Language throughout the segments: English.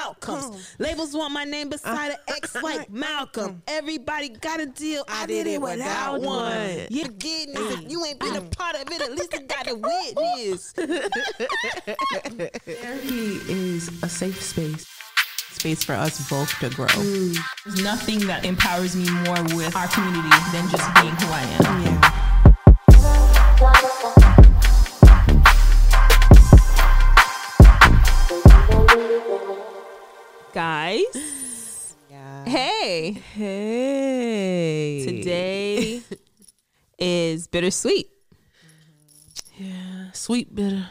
outcomes. Labels want my name beside an X like Malcolm. Everybody got a deal. I did it without one. Yeah, forgetting is if you ain't been a part of it, at least I got a witness. Therapy is a safe space for us both to grow. There's nothing that empowers me more with our community than just being who I am. Yeah. Guys, Yeah. hey, Today today is bittersweet. Yeah, sweet bitter.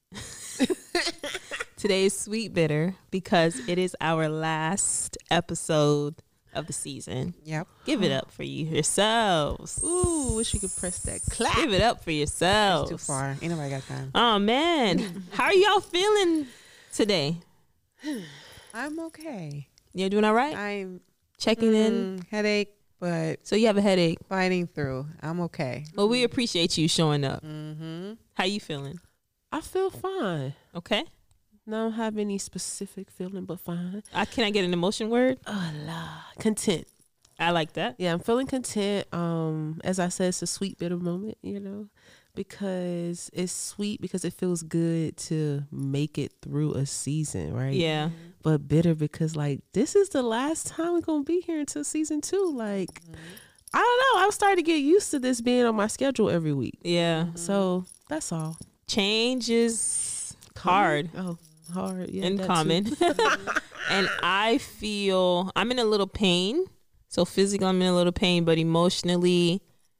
Today is sweet bitter because it is our last episode of the season. Yep. Give it up for yourselves. Ooh, wish you could press that clap. Give it up for yourselves. Too far. Ain't nobody got time. Oh man, how are y'all feeling today? I'm okay. You're doing all right? I'm Checking in. headache, but So you have a headache. fighting through. I'm okay. Well, we appreciate you showing up. Mm-hmm. How you feeling? I feel fine. Okay. I don't have any specific feeling, but fine. Can I get an emotion word? Content. I like that. Yeah, I'm feeling content. As I said, it's a sweet bitter moment, because it's sweet because it feels good to make it through a season, right? Yeah. But bitter because like this is the last time we're gonna be here until season 2. Like I don't know. I'm starting to get used to this being on my schedule every week. Yeah. So that's all. Change is hard Oh, hard. Yeah, and that common. too. And I feel I'm in a little pain. So physically I'm in a little pain, but emotionally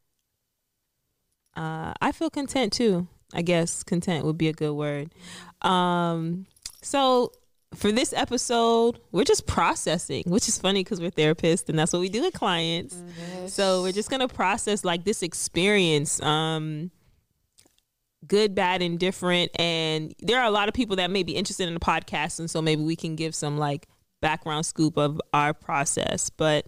I feel content too. I guess content would be a good word. So for this episode, we're just processing, which is funny because we're therapists and that's what we do with clients. Mm-hmm. So we're just going to process like this experience, good, bad, and different. And there are a lot of people that may be interested in the podcast. And so maybe we can give some like background scoop of our process. But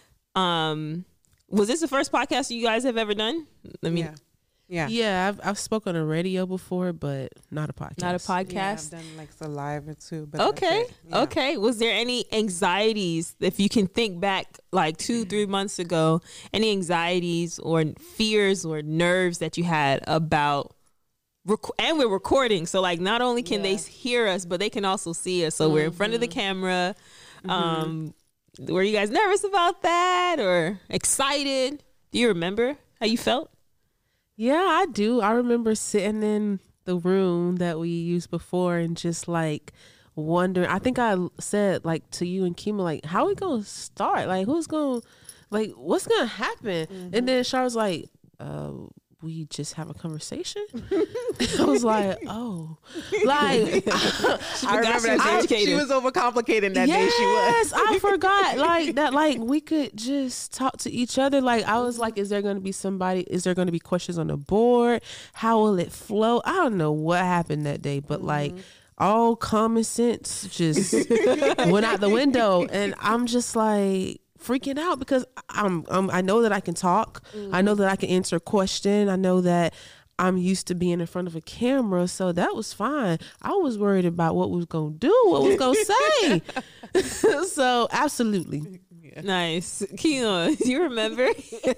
was this the first podcast you guys have ever done? Yeah. Yeah, I've spoken on radio before, but not a podcast. Not a Yeah, podcast? I've done like Saliva too. But that's Okay. it. Yeah. Okay. Was there any anxieties, if you can think back like 2-3 months ago, any anxieties or fears or nerves that you had about, and we're recording. So like not only can they hear us, but they can also see us. So we're in front of the camera. Were you guys nervous about that or excited? Do you remember how you felt? Yeah, I do. I remember sitting in the room that we used before and just like wondering. I think I said like to you and Kima, like, how are we going to start? Like, what's going to happen? And then Char was like, we just have a conversation. I was like, oh, like I remember that day. She was overcomplicating that day. She was. I forgot like that. Like we could just talk to each other. Like I was like, is there going to be somebody? Is there going to be questions on the board? How will it flow? I don't know what happened that day, but like all common sense just went out the window, and I'm just like freaking out because I know that I can talk. I know that I can answer a question. I know that I'm used to being in front of a camera, so that was fine. I was worried about what we was gonna do, what we was gonna say. So absolutely. Nice. Keon, do you remember?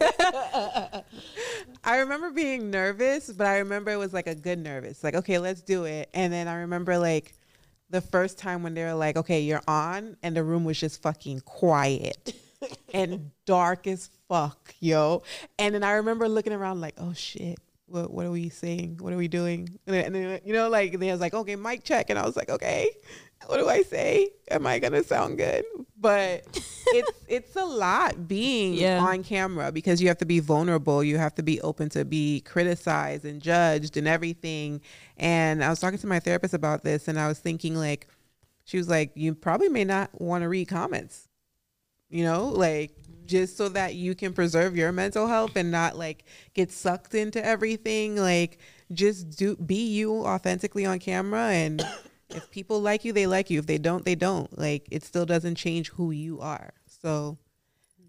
I remember being nervous, but I remember it was like a good nervous. Like, okay, let's do it. And then I remember like the first time when they were like, okay, you're on, and the room was just fucking quiet and dark as fuck, yo. And then I remember looking around like, oh shit, what are we saying? What are we doing? And then, like they was like, okay, mic check. And I was like, okay, what do I say? Am I gonna sound good? But it's a lot being on camera because you have to be vulnerable. You have to be open to be criticized and judged and everything. And I was talking to my therapist about this, and I was thinking like, she was like, you probably may not want to read comments, like just so that you can preserve your mental health and not like get sucked into everything. Like just be you authentically on camera, and if people like you, they like you. If they don't, they don't. Like it still doesn't change who you are. So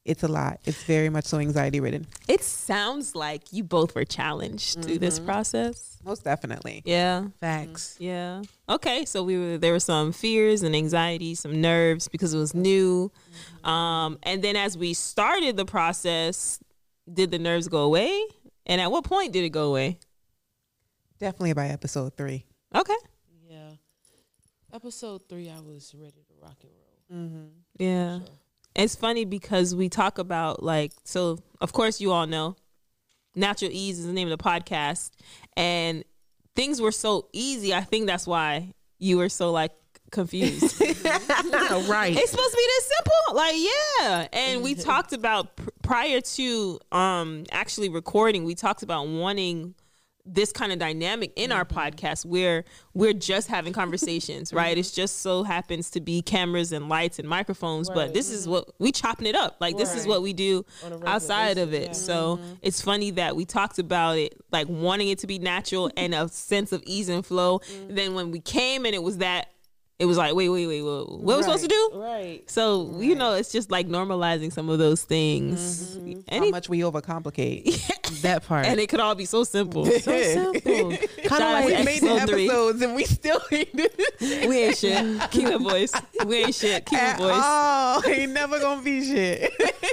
it's a lot. It's very much so anxiety ridden. It sounds like you both were challenged through this process. Most definitely. Yeah. Facts. Yeah. Okay. So there were some fears and anxiety, some nerves because it was new. And then as we started the process, did the nerves go away? And at what point did it go away? Definitely by episode 3. Okay. Yeah. Episode 3, I was ready to rock and roll. Yeah. It's funny because we talk about so of course you all know Natural Ease is the name of the podcast, and things were so easy. I think that's why you were so confused. Right. It's supposed to be this simple. Yeah. And we talked about prior to actually recording, we talked about wanting this kind of dynamic in our podcast where we're just having conversations, right? It just so happens to be cameras and lights and microphones, but this is what we chopping it up. This is what we do outside of it. So it's funny that we talked about it, wanting it to be natural and a sense of ease and flow. And then when we came and it was wait, what we're supposed to do? Right. So, it's just normalizing some of those things. How much we overcomplicate. That part. And it could all be so simple. so simple. Kind of We like made the episode 3. episodes and we still ain't We ain't shit. Keep it, boys. We ain't shit. Keep it, boys. Oh, ain't never gonna be shit.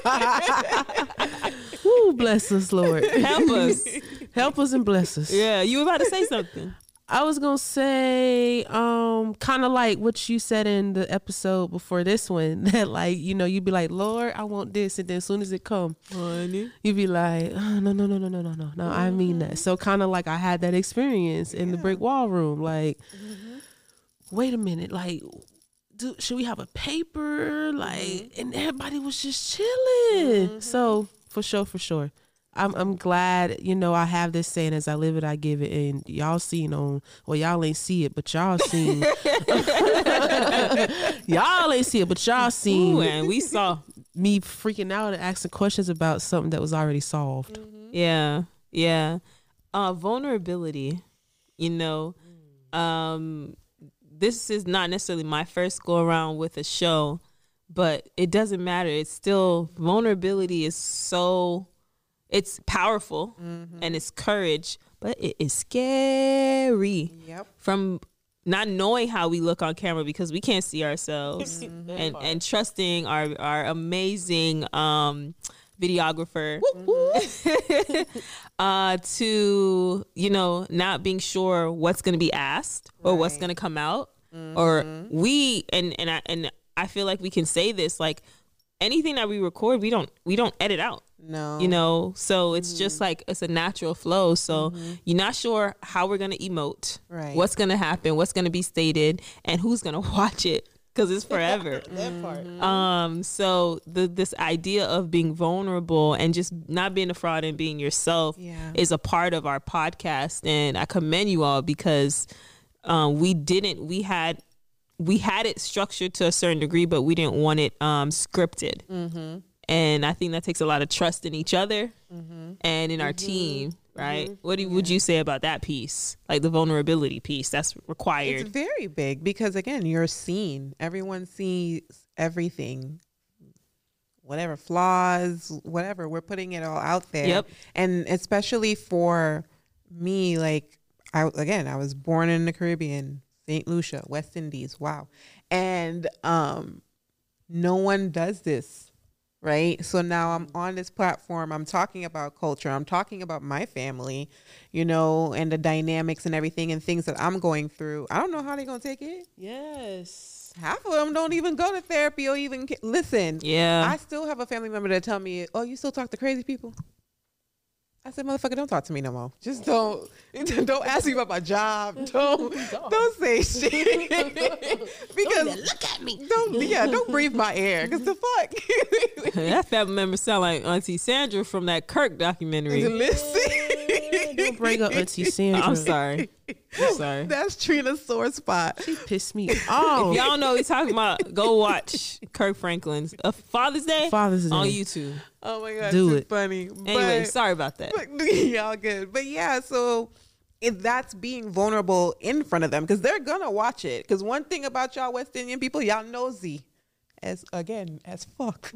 Woo, bless us, Lord. Help us. Help us and bless us. Yeah, you were about to say something. I was gonna say, kind of like what you said in the episode before this one, that you'd be like, Lord, I want this, and then as soon as it come, Honey. you'd be like, oh, no, I mean that. So kind of like I had that experience in the brick wall room, wait a minute, should we have a paper, and everybody was just chilling. So for sure. I'm glad, I have this saying, as I live it, I give it. And y'all seen y'all ain't see it, but y'all seen. Y'all ain't see it, but y'all seen. Ooh, and we saw me freaking out and asking questions about something that was already solved. Yeah. Vulnerability, this is not necessarily my first go around with a show, but it doesn't matter. It's still, vulnerability is it's powerful and it's courage, but it is scary. Yep. From not knowing how we look on camera because we can't see ourselves and trusting our amazing videographer to not being sure what's going to be asked or what's going to come out or we and I feel like we can say this, anything that we record, we don't edit out. No. So it's just it's a natural flow. So you're not sure how we're going to emote, right? What's going to happen, what's going to be stated, and who's going to watch it, because it's forever. That part. So this idea of being vulnerable and just not being a fraud and being yourself is a part of our podcast. And I commend you all because we had it structured to a certain degree, but we didn't want it scripted. And I think that takes a lot of trust in each other and in our team, right? What would you say about that piece? The vulnerability piece that's required. It's very big because, again, you're seen. Everyone sees everything. Whatever flaws, whatever, we're putting it all out there. Yep. And especially for me, I was born in the Caribbean, St. Lucia, West Indies. Wow. And no one does this. Right. So now I'm on this platform. I'm talking about culture. I'm talking about my family, and the dynamics and everything and things that I'm going through. I don't know how they're going to take it. Yes. Half of them don't even go to therapy or even listen. Yeah. I still have a family member that tell me, oh, you still talk to crazy people? I said, motherfucker, don't talk to me no more. Just don't ask me about my job. Don't say shit. Because Look at me. Don't breathe my air. Because the fuck. That family member sound like Auntie Sandra from that Kirk documentary. Listen. Don't bring up Auntie Sandra. I'm sorry. That's Trina's sore spot. She pissed me off. If y'all know what he's talking about, go watch Kirk Franklin's Father's Day on YouTube. Oh my God, Do it's it. funny. Anyway, sorry about that. Y'all good. But yeah, so that's being vulnerable in front of them because they're gonna watch it. Because one thing about y'all West Indian people, y'all nosy. as fuck.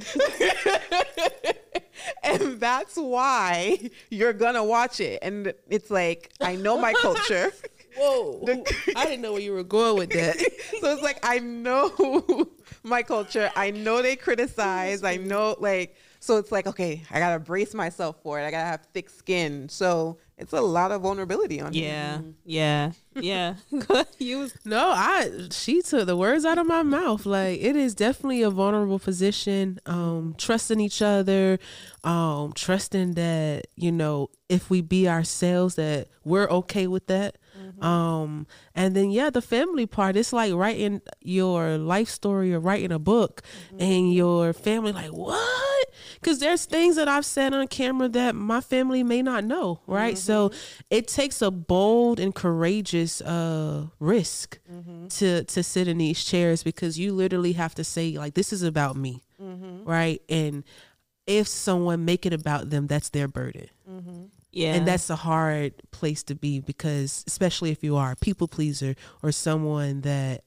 And that's why you're gonna watch it. And it's like, I know my culture. Whoa. I didn't know where you were going with that. So it's like, I know my culture. I know they criticize. I know, like, so it's like, okay, I gotta brace myself for it. I gotta have thick skin. So it's a lot of vulnerability on Yeah. him. Yeah. Yeah. She took the words out of my mouth. Like, it is definitely a vulnerable position. Trusting each other, trusting that, you know, if we be ourselves, that we're okay with that. And then the family part, it's like writing your life story or writing a book, and your family like, what? Because there's things that I've said on camera that my family may not know, right? So it takes a bold and courageous risk to sit in these chairs, because you literally have to say, like, this is about me, right? And if someone make it about them, that's their burden. Yeah. And that's a hard place to be, because especially if you are a people pleaser or someone that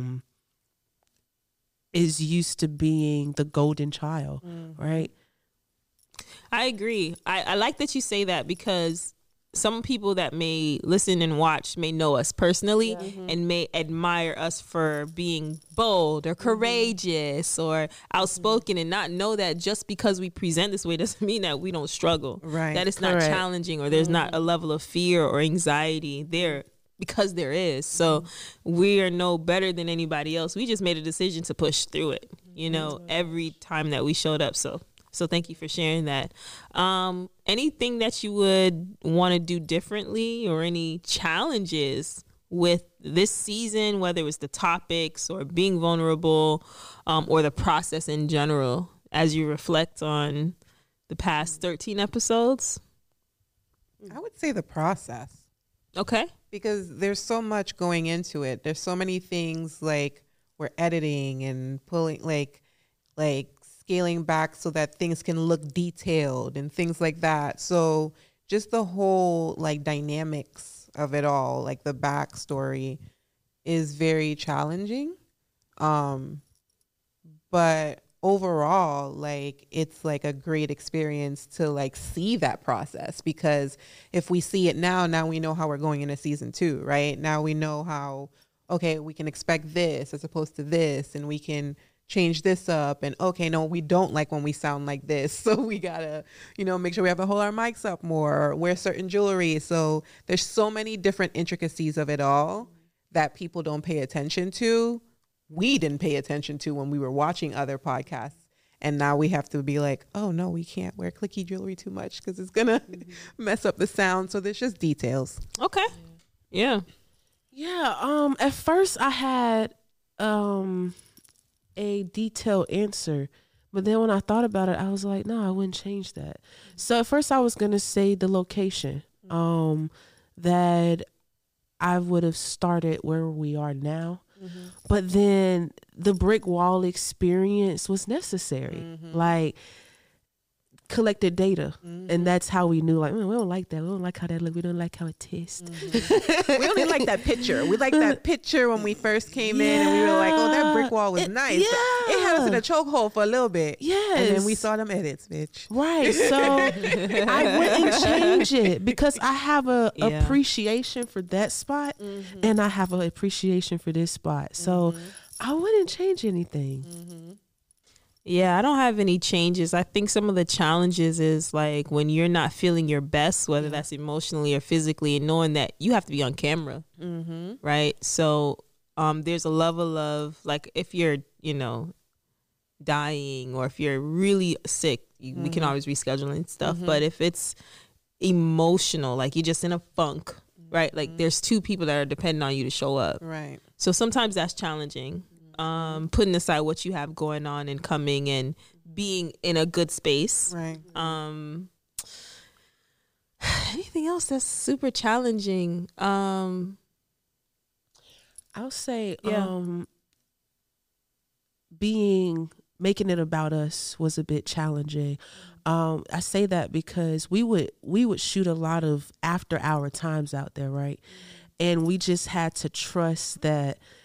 is used to being the golden child, right? I agree. I like that you say that, because some people that may listen and watch may know us personally and may admire us for being bold or courageous or outspoken, and not know that just because we present this way doesn't mean that we don't struggle. Right. That it's not challenging, or there's not a level of fear or anxiety there, because there is. So we are no better than anybody else. We just made a decision to push through it, you know, every time that we showed up. So thank you for sharing that. Anything that you would want to do differently, or any challenges with this season, whether it was the topics or being vulnerable, or the process in general, as you reflect on the past 13 episodes? I would say the process. Okay. Because there's so much going into it. There's so many things, like we're editing and pulling, like scaling back so that things can look detailed and things like that. So just the whole like dynamics of it all, like the backstory, is very challenging. But overall, like, it's like a great experience to like see that process, because if we see it now we know how we're going into season 2, right? Now we know how, okay, we can expect this as opposed to this, and we can change this up, and okay, no, we don't like when we sound like this, so we gotta, you know, make sure we have to hold our mics up more, or wear certain jewelry. So there's so many different intricacies of it all that people don't pay attention to. We didn't pay attention to when we were watching other podcasts, and now we have to be like, oh no, we can't wear clicky jewelry too much because it's gonna mess up the sound. So there's just details. Okay. Yeah. At first I had a detailed answer, but then when I thought about it, I was like, no, I wouldn't change that. So at first I was gonna say the location, that I would have started where we are now, but then the brick wall experience was necessary. Like, collected data, and that's how we knew, like, we don't like that, we don't like how that look, we don't like how it tastes. We only like that picture. We like that picture when we first came in, and we were like, oh, that brick wall was nice. It had us in a chokehold for a little bit. And then we saw them edits, bitch. Right. So I wouldn't change it, because I have a appreciation for that spot, and I have an appreciation for this spot. So I wouldn't change anything. Yeah, I don't have any changes. I think some of the challenges is like when you're not feeling your best, whether that's emotionally or physically, and knowing that you have to be on camera, right? So there's a level of, like, if you're, you know, dying, or if you're really sick, we can always reschedule and stuff. But if it's emotional, like you're just in a funk, right? Like there's two people that are depending on you to show up. Right. So sometimes that's challenging. Putting aside what you have going on and coming and being in a good space. Right. Anything else that's super challenging? I'll say making it about us was a bit challenging. I say that because we would shoot a lot of after hour times out there, right? And we just had to trust that,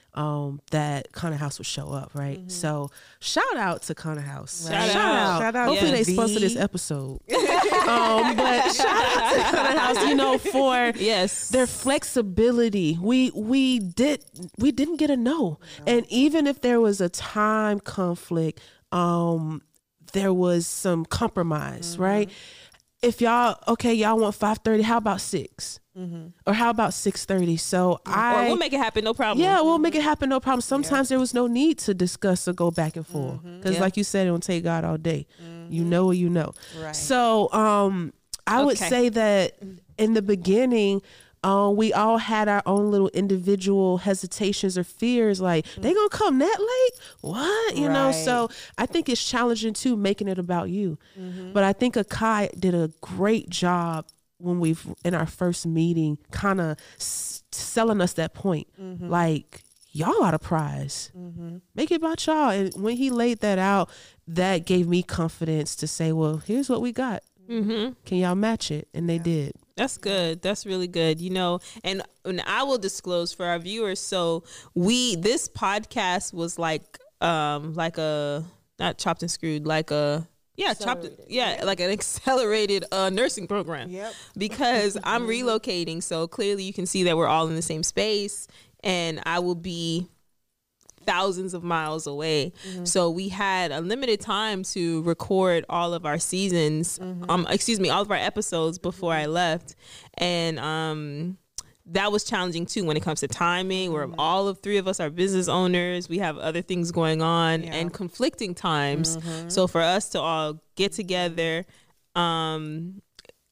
that Connor House would show up, right? So shout out to Connor House. Shout out. Shout out. Hopefully they V. sponsor this episode. But shout out to Connor House, you know, for Yes. their flexibility. We didn't get a no. And even if there was a time conflict, there was some compromise, right? If y'all want 5:30, how about 6? Or how about 6:30? So Or we'll make it happen, no problem. yeah, we'll make it happen, no problem. Sometimes there was no need to discuss or go back and forth because, Yeah. like you said, it will take God all day. You know what you know. Right. So I would Okay. say that in the beginning, we all had our own little individual hesitations or fears. Like, they gonna come that late? What? You know? Right. So I think it's challenging too, making it about you. But I think Akai did a great job when in our first meeting, kind of selling us that point. Like, y'all are the prize. Make it about y'all. And when he laid that out, that gave me confidence to say, well, here's what we got. Can y'all match it? And they did. That's good. That's really good. You know, and I will disclose for our viewers. So this podcast was like a, not chopped and screwed, like a, like an accelerated nursing program. Yep. Because I'm relocating, so clearly you can see that we're all in the same space, and I will be thousands of miles away. So we had a limited time to record all of our seasons, all of our episodes before I left, and that was challenging too when it comes to timing. Where all three of us are business owners, we have other things going on and conflicting times. So for us to all get together, in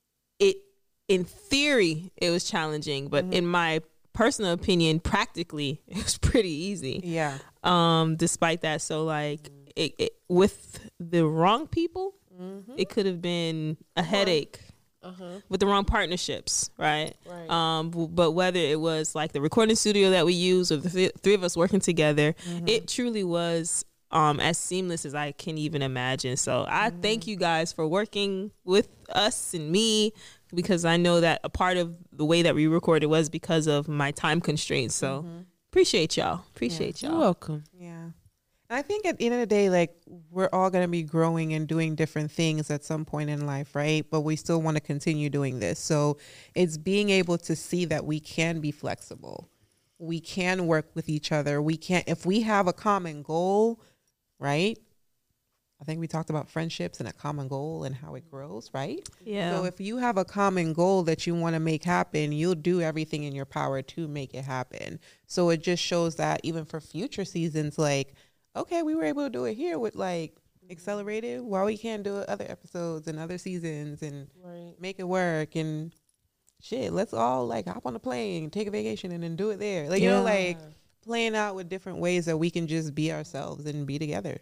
theory it was challenging, but in my personal opinion, practically it was pretty easy. Yeah. Despite that, so like it with the wrong people, it could have been a headache. With the wrong partnerships, right? But whether it was like the recording studio that we use or the three of us working together, it truly was as seamless as I can even imagine. So I thank you guys for working with us and me, because I know that a part of the way that we recorded was because of my time constraints. So appreciate y'all. You're welcome. Yeah. And I think at the end of the day, like, we're all going to be growing and doing different things at some point in life, right? But we still want to continue doing this. So it's being able to see that we can be flexible. We can work with each other. We can, if we have a common goal, right? I think we talked about friendships and a common goal and how it grows, right? Yeah. So if you have a common goal that you want to make happen, you'll do everything in your power to make it happen. So it just shows that even for future seasons, like, okay, we were able to do it here with like Accelerated. Why we can't do it other episodes and other seasons and make it work and shit. Let's all like hop on a plane, take a vacation, and then do it there. Like, you know, like playing out with different ways that we can just be ourselves and be together.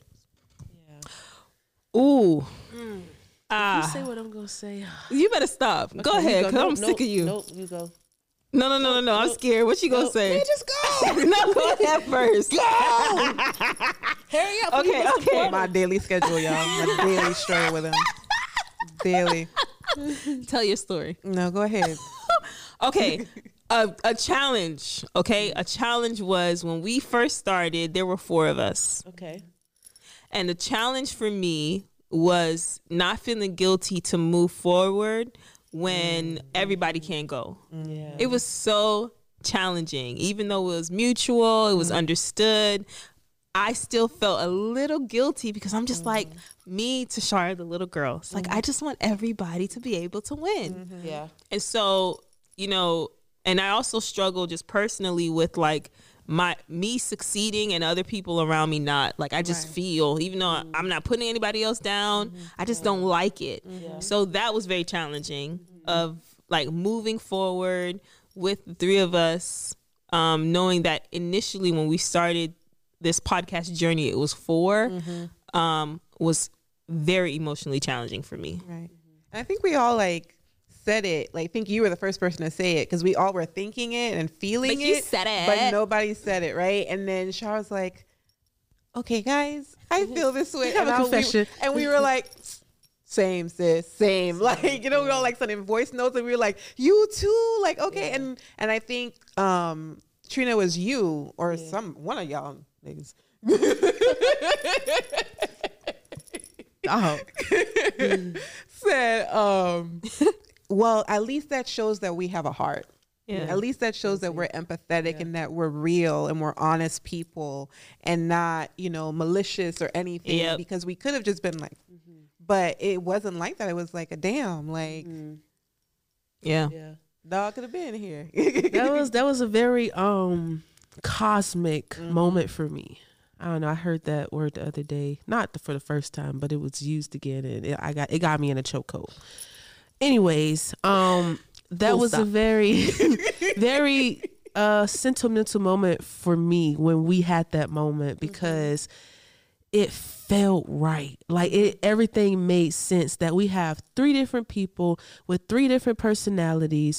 Ooh. You Ah. say what I'm gonna say. You better stop. Go Okay, ahead, you because go. I'm sick of you. Nope, you go. No. I'm scared. What you gonna say? Just go. No, go ahead first. Hurry up. Okay. My daily schedule, y'all. My daily struggle with him. Daily. Tell your story. No, go ahead. Okay. A challenge. Okay. A challenge was when we first started, there were 4 of us. Okay. And the challenge for me was not feeling guilty to move forward when everybody can't go. Yeah. It was so challenging. Even though it was mutual, it was understood, I still felt a little guilty because I'm just like, me, Tashara, the little girl. It's like, I just want everybody to be able to win. Yeah. And so, you know, and I also struggle just personally with like me succeeding and other people around me not. Like, I just feel, even though I'm not putting anybody else down, I just don't like it. So that was very challenging of like moving forward with the 3 of us, knowing that initially when we started this podcast journey, it was 4, was very emotionally challenging for me. Right. And I think we all like said it. Like, I think you were the first person to say it because we all were thinking it and feeling But it. you said it. But nobody said it, right? And then Shar was like, okay, guys, I feel this way. Have a confession. And we were like, same, sis, same. Like, you know, we all like sending voice notes and we were like, you too? Like, okay. And I think Trina, it was you or one of y'all niggas. Oh, Said, well, at least that shows that we have a heart. Yeah. At least that shows that we're empathetic and that we're real and we're honest people and not, malicious or anything. Yep. Because we could have just been like, but it wasn't like that. It was like a damn, like, Yeah. dog could have been here. that was a very cosmic moment for me. I don't know. I heard that word the other day, not for the first time, but it was used again, and it got me in a chokehold. Anyways, that was a very, very sentimental moment for me when we had that moment because it felt right. Like everything made sense that we have 3 different people with 3 different personalities,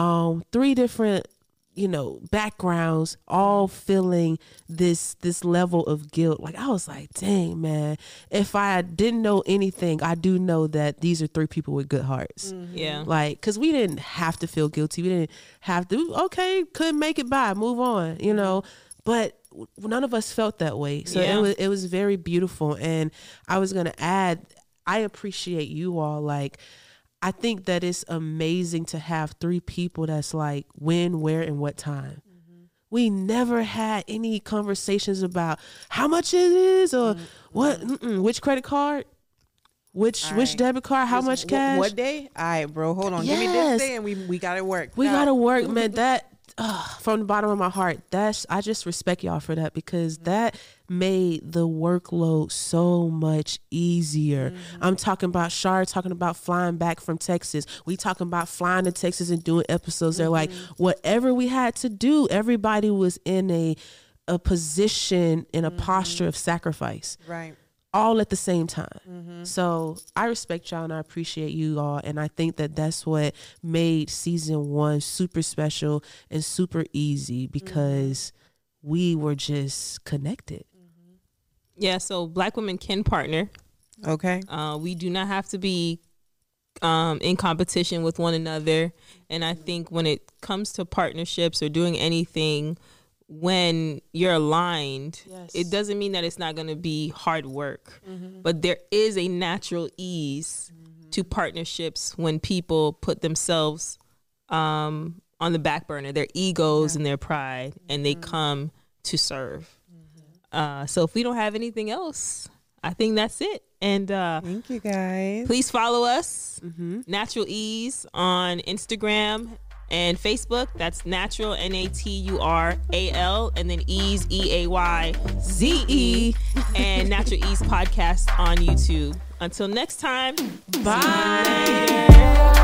3 different, backgrounds, all feeling this level of guilt. Like I was like, dang, man, if I didn't know anything, I do know that these are 3 people with good hearts. Yeah. Like, cause we didn't have to feel guilty. We didn't have to, okay, couldn't make it by, move on, but none of us felt that way. So it was very beautiful. And I was going to add, I appreciate you all. Like, I think that it's amazing to have 3 people that's like when, where, and what time. We never had any conversations about how much it is or what, which credit card, which debit card, how much cash. What day? All right, bro, hold on. Yes. Give me this day and we got to work. We got to work, man. That, from the bottom of my heart, I just respect y'all for that because that made the workload so much easier. I'm talking about Shar talking about flying back from Texas. We talking about flying to Texas and doing episodes. They're like, whatever we had to do, everybody was in a position, in a posture of sacrifice. Right. All at the same time. So I respect y'all and I appreciate you all. And I think that that's what made season 1 super special and super easy because we were just connected. Yeah. So Black women can partner. Okay. We do not have to be in competition with one another. And I think when it comes to partnerships or doing anything, when you're aligned, it doesn't mean that it's not going to be hard work, but there is a natural ease to partnerships when people put themselves on the back burner, their egos and their pride, and they come to serve. So if we don't have anything else, I think that's it. And thank you guys. Please follow us, Natural Ease, on Instagram and Facebook. That's Natural, NATURAL, and then Ease, EAYZE, and Natural Ease Podcast on YouTube. Until next time, bye.